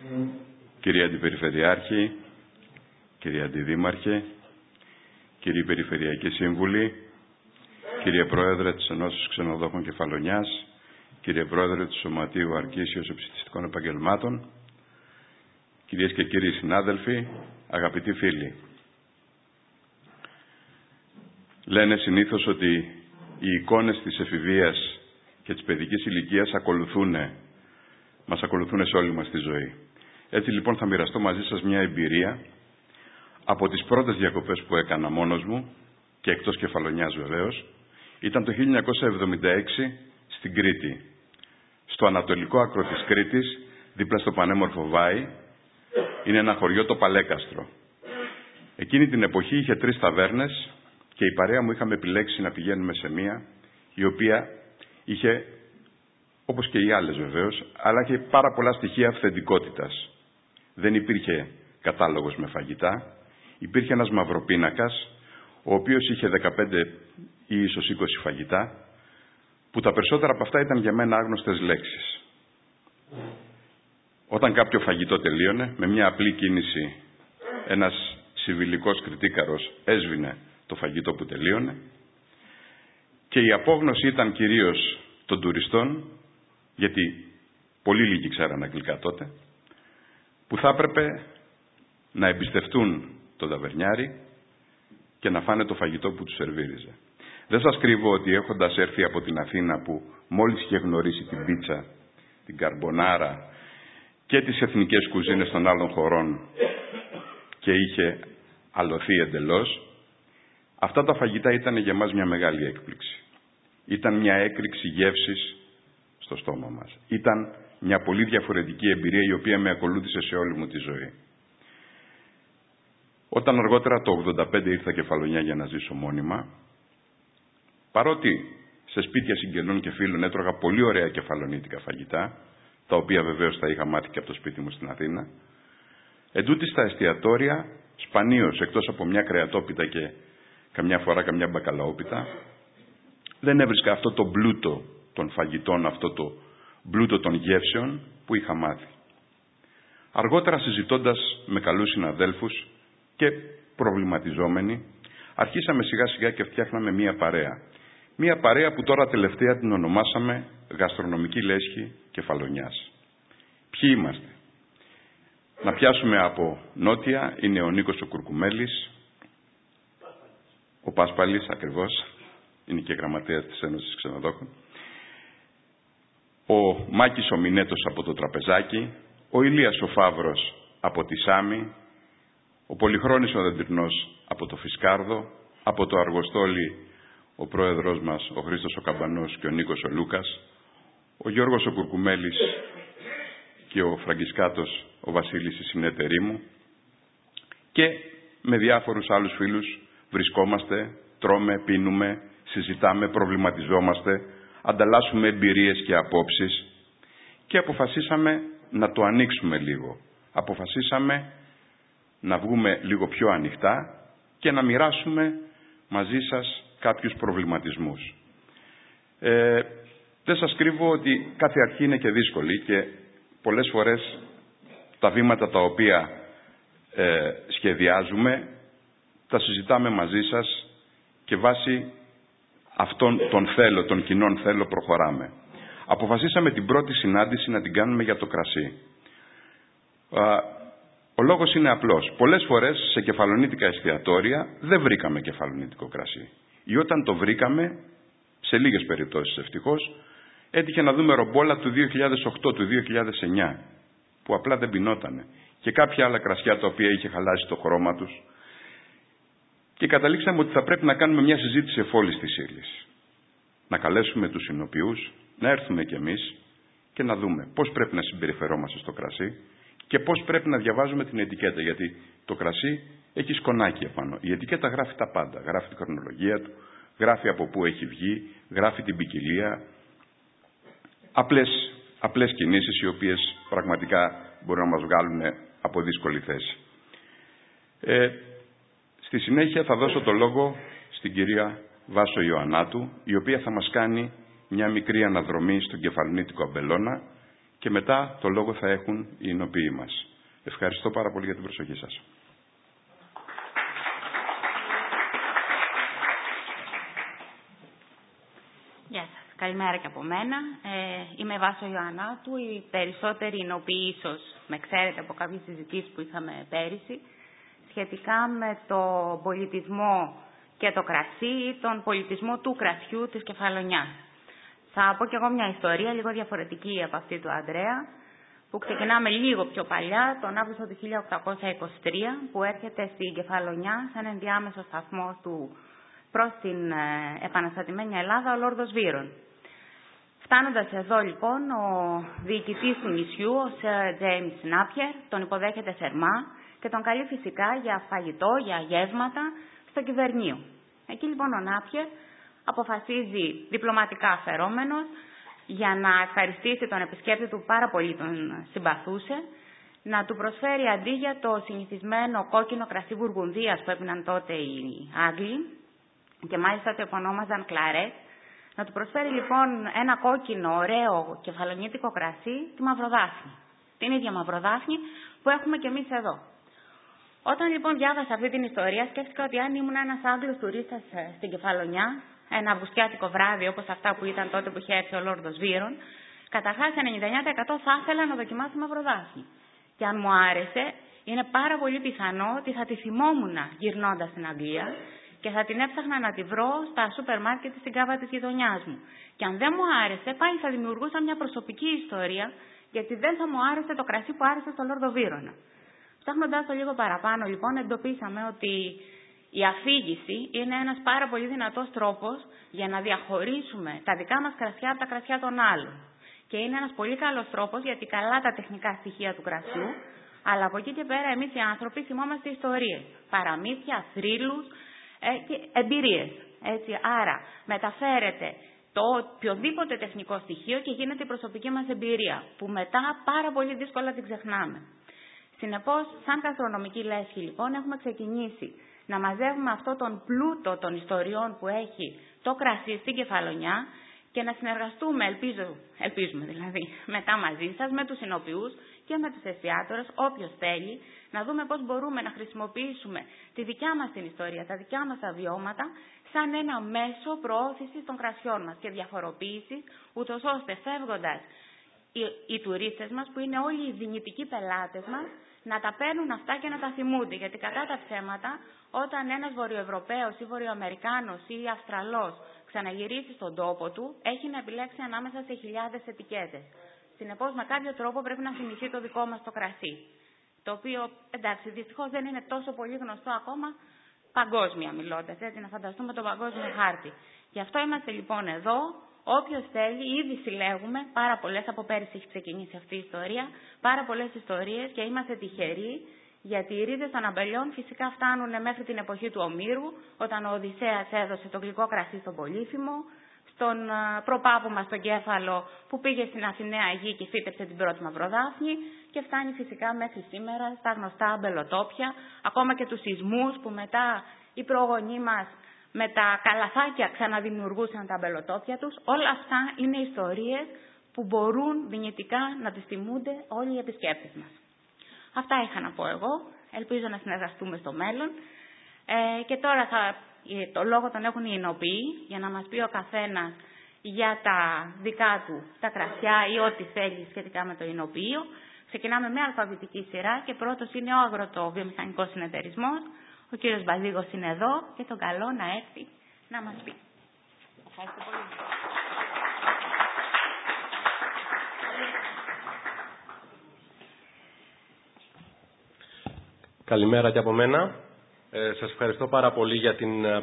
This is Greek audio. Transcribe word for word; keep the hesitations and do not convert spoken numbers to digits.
Κύριε Αντιπεριφερειάρχη, κύριε Αντιδήμαρχε, κύριοι Περιφερειακοί Σύμβουλοι, κύριε Πρόεδρε της Ενώσης Ξενοδόχων Κεφαλονιάς, κύριε Πρόεδρε του Σωματείου Αρκήσεως Επιστημιστικών Επαγγελμάτων, κυρίες και κύριοι συνάδελφοι, αγαπητοί φίλοι. Λένε συνήθως ότι οι εικόνες της εφηβείας και της παιδικής ηλικίας ακολουθούν, μας ακολουθούν σε όλη μας τη ζωή. Έτσι λοιπόν θα μοιραστώ μαζί σας μια εμπειρία από τις πρώτες διακοπές που έκανα μόνος μου και εκτός Κεφαλονιάς βεβαίως. Ήταν το χίλια εννιακόσια εβδομήντα έξι στην Κρήτη, στο ανατολικό άκρο της Κρήτης, δίπλα στο πανέμορφο Βάη. Είναι ένα χωριό, το Παλέκαστρο. Εκείνη την εποχή είχε τρεις ταβέρνες και η παρέα μου είχαμε επιλέξει να πηγαίνουμε σε μία η οποία είχε, όπως και οι άλλες βεβαίως, αλλά είχε πάρα πολλά στοιχεία αυθεντικότητας. Δεν υπήρχε κατάλογος με φαγητά, υπήρχε ένας μαυροπίνακας, ο οποίος είχε δεκαπέντε ή ίσως είκοσι φαγητά, που τα περισσότερα από αυτά ήταν για μένα άγνωστες λέξεις. Όταν κάποιο φαγητό τελείωνε, με μια απλή κίνηση, ένας συμβιλικός κριτίκαρος έσβηνε το φαγητό που τελείωνε και η απόγνωση ήταν κυρίως των τουριστών, γιατί πολύ λίγοι ξέραν αγγλικά τότε, που θα έπρεπε να εμπιστευτούν τον ταβερνιάρη και να φάνε το φαγητό που τους σερβίριζε. Δεν σας κρύβω ότι έχοντας έρθει από την Αθήνα που μόλις είχε γνωρίσει την πίτσα, την καρμπονάρα και τις εθνικές κουζίνες των άλλων χωρών και είχε αλωθεί εντελώς, αυτά τα φαγητά ήταν για μας μια μεγάλη έκπληξη. Ήταν μια έκρηξη γεύσης στο στόμα μας. Ήταν μια πολύ διαφορετική εμπειρία η οποία με ακολούθησε σε όλη μου τη ζωή. Όταν αργότερα το ογδόντα πέντε ήρθα Κεφαλονιά για να ζήσω μόνιμα, παρότι σε σπίτια συγγενών και φίλων έτρωγα πολύ ωραία κεφαλονίτικα φαγητά, τα οποία βεβαίως τα είχα μάθει και από το σπίτι μου στην Αθήνα, εντούτοις στα εστιατόρια, σπανίως εκτός από μια κρεατόπιτα και καμιά φορά καμιά μπακαλαόπιτα, δεν έβρισκα αυτό το πλούτο των φαγητών, αυτό το πλούτο των γεύσεων που είχα μάθει. Αργότερα, συζητώντας με καλούς συναδέλφους και προβληματιζόμενοι, αρχίσαμε σιγά σιγά και φτιάχναμε μία παρέα. Μία παρέα που τώρα τελευταία την ονομάσαμε Γαστρονομική Λέσχη Κεφαλονιάς. Ποιοι είμαστε? Να πιάσουμε από νότια, είναι ο Νίκος ο Κουρκουμέλης, ο Πάσπαλης ακριβώς, είναι και γραμματέας της Ένωσης Ξενοδόχων, ο Μάκης ο Μινέτος από το Τραπεζάκι, ο Ηλίας ο Φαύρος από τη Σάμη, ο Πολυχρόνης ο Δεντρινός από το Φισκάρδο, από το Αργοστόλι ο πρόεδρος μας, ο Χρήστος ο Καμπανός και ο Νίκος ο Λούκας, ο Γιώργος ο Κουρκουμέλης και ο Φραγκισκάτος ο Βασίλης, η συνεταιρή μου, και με διάφορους άλλους φίλους βρισκόμαστε, τρώμε, πίνουμε, συζητάμε, προβληματιζόμαστε, ανταλλάσσουμε εμπειρίες και απόψεις και αποφασίσαμε να το ανοίξουμε λίγο. Αποφασίσαμε να βγούμε λίγο πιο ανοιχτά και να μοιράσουμε μαζί σας κάποιους προβληματισμούς. Ε, δεν σας κρύβω ότι κάθε αρχή είναι και δύσκολη και πολλές φορές τα βήματα τα οποία ε, σχεδιάζουμε τα συζητάμε μαζί σας και βάσει αυτόν τον θέλω, τον κοινών θέλω προχωράμε. Αποφασίσαμε την πρώτη συνάντηση να την κάνουμε για το κρασί. Ο λόγος είναι απλός. Πολλές φορές σε κεφαλονίτικα εστιατόρια δεν βρήκαμε κεφαλονίτικο κρασί. Ή όταν το βρήκαμε, σε λίγες περιπτώσεις ευτυχώς, έτυχε να δούμε ρομπόλα του δύο χιλιάδες οκτώ, του δύο χιλιάδες εννιά, που απλά δεν πεινότανε. Και κάποια άλλα κρασιά τα οποία είχε χαλάσει το χρώμα τους. Και καταλήξαμε ότι θα πρέπει να κάνουμε μια συζήτηση εφόλης της ύλης. Να καλέσουμε τους συνοποιούς, να έρθουμε κι εμείς και να δούμε πώς πρέπει να συμπεριφερόμαστε στο κρασί και πώς πρέπει να διαβάζουμε την ετικέτα. Γιατί το κρασί έχει σκονάκι επάνω. Η ετικέτα γράφει τα πάντα. Γράφει την χρονολογία του, γράφει από πού έχει βγει, γράφει την ποικιλία. Απλές, απλές κινήσεις οι οποίες πραγματικά μπορούν να μας βγάλουν από δύσκολη θέση. Ε, στη συνέχεια θα δώσω το λόγο στην κυρία Βάσο Ιωαννάτου, η οποία θα μας κάνει μια μικρή αναδρομή στον κεφαλονίτικο αμπελώνα και μετά το λόγο θα έχουν οι εινοποιοί μας. Ευχαριστώ πάρα πολύ για την προσοχή σας. Γεια σας. Καλημέρα και από μένα. Ε, είμαι Βάσο Ιωαννάτου. Οι περισσότεροι εινοποιοί ίσως με ξέρετε από κάποιες συζητήσεις που είχαμε πέρυσι σχετικά με το πολιτισμό και το κρασί ή τον πολιτισμό του κρασιού της Κεφαλονιάς. Θα πω κι εγώ μια ιστορία λίγο διαφορετική από αυτή του Ανδρέα, που ξεκινάμε λίγο πιο παλιά, τον Αύγουστο του χίλια οκτακόσια είκοσι τρία, που έρχεται στην Κεφαλονιά, σαν ενδιάμεσο σταθμό του προς την ε, επαναστατημένη Ελλάδα, ο Λόρδος Βύρων. Φτάνοντας εδώ λοιπόν, ο διοικητής του νησιού, ο Σερ Τζέιμς Νάπιερ, τον υποδέχεται θερμά και τον καλεί φυσικά για φαγητό, για γεύματα στο κυβερνείο. Εκεί λοιπόν ο Νάπιερ αποφασίζει διπλωματικά αφαιρόμενος, για να ευχαριστήσει τον επισκέπτη του, πάρα πολύ τον συμπαθούσε, να του προσφέρει αντί για το συνηθισμένο κόκκινο κρασί Βουργουνδίας που έπιναν τότε οι Άγγλοι, και μάλιστα το επωνόμαζαν κλαρέτ, να του προσφέρει λοιπόν ένα κόκκινο, ωραίο, κεφαλονίτικο κρασί, τη Μαυροδάφνη. Την ίδια Μαυροδάφνη που έχουμε κι εμείς εδώ. Όταν λοιπόν διάβασα αυτή την ιστορία, σκέφτηκα ότι αν ήμουν ένας Άγγλος τουρίστας στην Κεφαλονιά, ένα αυγουστιάτικο βράδυ όπως αυτά που ήταν τότε που είχε έρθει ο Λόρδος Βύρων, καταρχάς ενενήντα εννέα τοις εκατό θα ήθελα να δοκιμάσω Μαυροδάφνη. Και αν μου άρεσε, είναι πάρα πολύ πιθανό ότι θα τη θυμόμουν γυρνώντας στην Αγγλία και θα την έψαχνα να τη βρω στα σούπερ μάρκετ στην κάβα της γειτονιάς μου. Και αν δεν μου άρεσε, πάλι θα δημιουργούσα μια προσωπική ιστορία, γιατί δεν θα μου άρεσε το κρασί που άρεσε στο Λόρδο Βύρωνα. Ψάχνοντας το λίγο παραπάνω, λοιπόν, εντοπίσαμε ότι η αφήγηση είναι ένας πάρα πολύ δυνατός τρόπος για να διαχωρίσουμε τα δικά μας κρασιά από τα κρασιά των άλλων. Και είναι ένας πολύ καλός τρόπος, γιατί καλά τα τεχνικά στοιχεία του κρασιού, αλλά από εκεί και πέρα εμείς οι άνθρωποι θυμόμαστε ιστορίες, παραμύθια, θρύλους ε, και εμπειρίες. Έτσι. Άρα μεταφέρεται το οποιοδήποτε τεχνικό στοιχείο και γίνεται η προσωπική μας εμπειρία, που μετά πάρα πολύ δύσκολα την ξεχνάμε. Συνεπώς, σαν γαστρονομική λέσχη, λοιπόν, έχουμε ξεκινήσει να μαζεύουμε αυτό τον πλούτο των ιστοριών που έχει το κρασί στην Κεφαλονιά και να συνεργαστούμε, ελπίζω, ελπίζουμε δηλαδή, μετά μαζί σας, με τους εινοποιούς και με τους εστιατόρες, όποιος θέλει, να δούμε πώς μπορούμε να χρησιμοποιήσουμε τη δικιά μας την ιστορία, τα δικιά μας τα βιώματα, σαν ένα μέσο προώθησης των κρασιών μας και διαφοροποίησης, ούτως ώστε φεύγοντας οι, οι τουρίστες μας, που είναι όλοι οι δυνητικοί πελάτες μας, να τα παίρνουν αυτά και να τα θυμούνται. Γιατί κατά τα ψέματα, όταν ένας Βορειοευρωπαίος ή Βορειοαμερικάνος ή Αυστραλός ξαναγυρίσει στον τόπο του, έχει να επιλέξει ανάμεσα σε χιλιάδες ετικέτες. Συνεπώς, με κάποιο τρόπο πρέπει να θυμηθεί το δικό μας το κρασί. Το οποίο, εντάξει, δυστυχώς δεν είναι τόσο πολύ γνωστό ακόμα παγκόσμια μιλώντας, έτσι, να φανταστούμε τον παγκόσμιο χάρτη. Γι' αυτό είμαστε λοιπόν εδώ. Όποιος θέλει, ήδη συλλέγουμε πάρα πολλές, από πέρυσι έχει ξεκινήσει αυτή η ιστορία, πάρα πολλές ιστορίες και είμαστε τυχεροί, γιατί οι ρίζες των αμπελιών φυσικά φτάνουν μέχρι την εποχή του Ομήρου, όταν ο Οδυσσέας έδωσε το γλυκό κρασί στον Πολύφημο, στον προπάπου μας τον Κέφαλο που πήγε στην Αθηναία γη και φύτεψε την πρώτη Μαυροδάφνη, και φτάνει φυσικά μέχρι σήμερα στα γνωστά αμπελοτόπια, ακόμα και τους σεισμούς που μετά οι προγονείς μας με τα καλαθάκια ξαναδημιουργούσαν τα αμπελοτόπια τους. Όλα αυτά είναι ιστορίες που μπορούν δυνητικά να τις θυμούνται όλοι οι επισκέπτες μας. Αυτά είχα να πω εγώ. Ελπίζω να συνεργαστούμε στο μέλλον. Ε, και τώρα θα, το λόγο τον έχουν οι εινοποιοί, για να μας πει ο καθένας για τα δικά του τα κρασιά ή ό,τι θέλει σχετικά με το εινοποιείο. Ξεκινάμε με αλφαβητική σειρά και πρώτος είναι ο Αγροτοβιομηχανικός Συνεταιρισμός. Ο κύριος Μπαλίγος είναι εδώ και τον καλώ να έρθει να μας πει. Ευχαριστώ πολύ. Καλημέρα και από μένα. Ε, σας ευχαριστώ πάρα πολύ για την